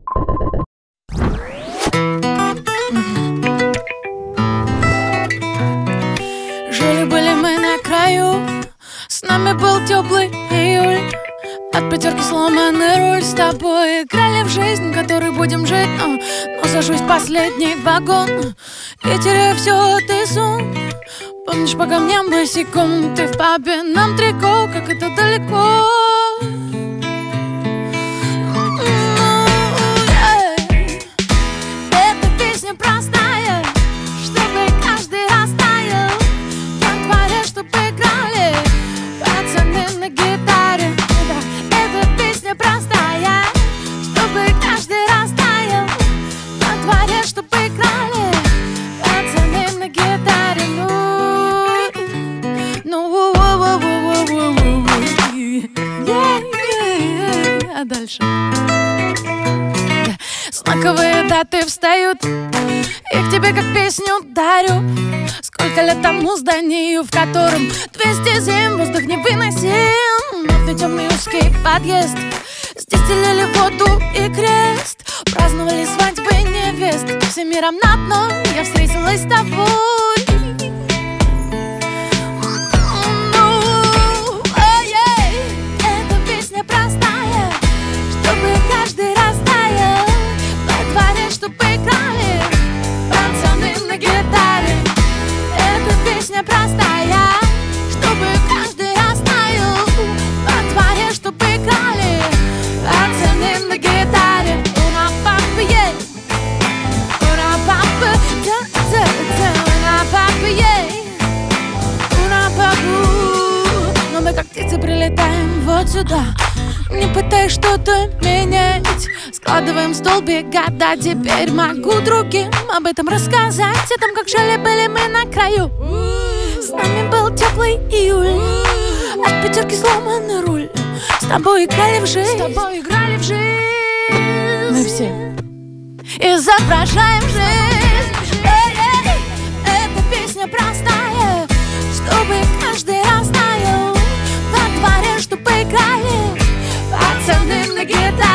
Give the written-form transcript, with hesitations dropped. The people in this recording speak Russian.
Жили-были мы на краю, с нами был теплый июль. От пятерки сломанный руль, с тобой играли в жизнь, которой будем жить, но сажусь в последний вагон и теряю все, ты сон. Помнишь, по камням босиком ты в пабе, нам трико, как это далеко. Эта песня простая, чтобы каждый растаял. В дворе, чтоб играли пацаны на гитаре. Эта песня простая, чтобы каждый растаял. В дворе, чтоб играли пацаны на гитаре. А дальше знаковые даты встают, и к тебе как песню дарю. Сколько лет тому зданию, в котором 200 зим воздух не выносим. Мутный темный узкий подъезд, здесь делили воду и крест. Праздновали свадьбы невест, всем миром на дно я встретилась с тобой. Эта песня простая, чтобы каждый растаял. Во дворе, чтоб играли пацаны на гитаре. Эта песня простая, чтобы каждый растаял. Во дворе, чтоб играли пацаны на гитаре. Уна папа ей, уна папа, уна папа ей, уна папу. Но мы как птицы прилетаем вот сюда. Не пытаясь что-то менять, складываем столбик года. Теперь могу другим об этом рассказать. О том, как жили-были мы на краю. С нами был теплый июль, от пятерки сломанный руль. С тобой играли в жизнь, с тобой играли в жизнь. Мы все изображаем жизнь. Эта песня простая, чтобы каждый растаял. Во дворе, чтоб играли пацаны на гитаре.